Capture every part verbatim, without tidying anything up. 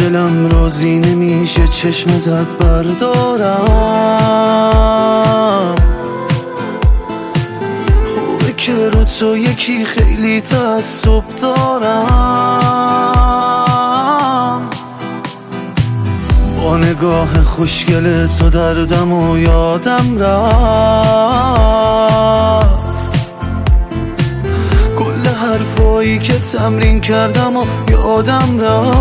دلم راضی نمیشه چشم زد بردارم. خوبه که رو تو یکی خیلی تعصب دارم. با نگاه خوشگل تو دردم و یادم رفت. کل حرفایی که تمرین کردم و یادم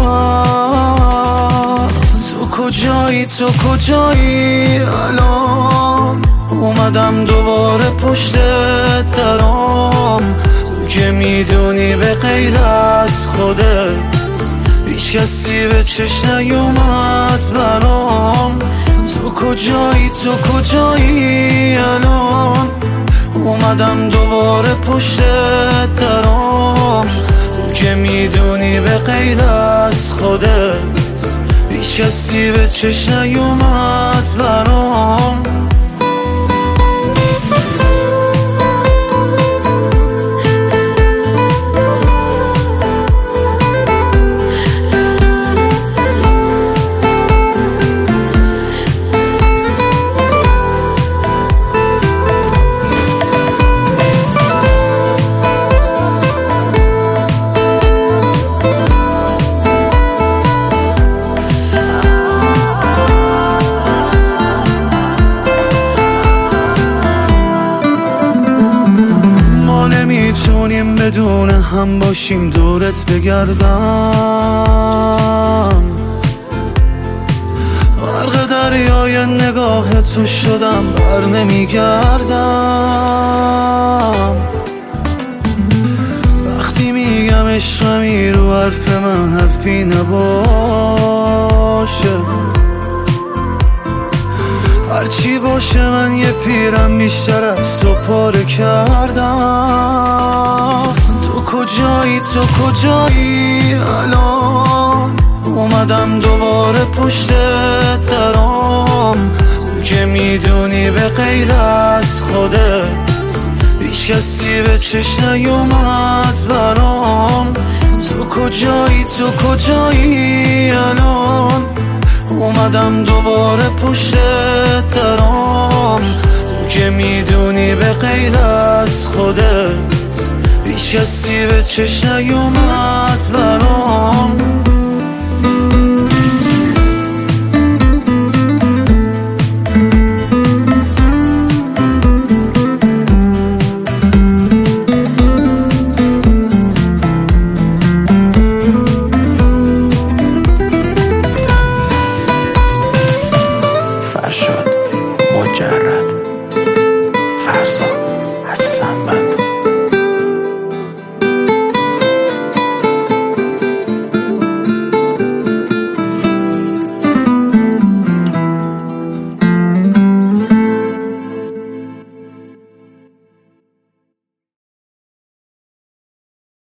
رفت. تو کجایی تو کجایی الان؟ اومدم دوباره پشت درام. تو که میدونی به غیر از خودت هیچ کسی به چش نیومد برام. تو کجایی تو کجایی الان؟ اومدم دوباره پشت درام. تو که میدونی به غیر از خودت هیچ کسی به چش نیومد برام. نمیتونیم بدون هم باشیم دورت بگردم. غرق دریای نگاه تو شدم بر نمیگردم. وقتی میگم عشقمی رو حرف من حرفی نباشه. هرچی باشه من یه پیرم بیشتر از تو پاره کردم. تو کجایی تو کجایی الان؟ اومدم دوباره پشت درام. تو که میدونی به غیر از خودت هیچ کسی به چش نیومد برام. تو کجایی تو کجایی الان؟ اومدم دوباره پشت درام. تو که میدونی به غیر از خودت هیچ کسی به چش نیومد برام.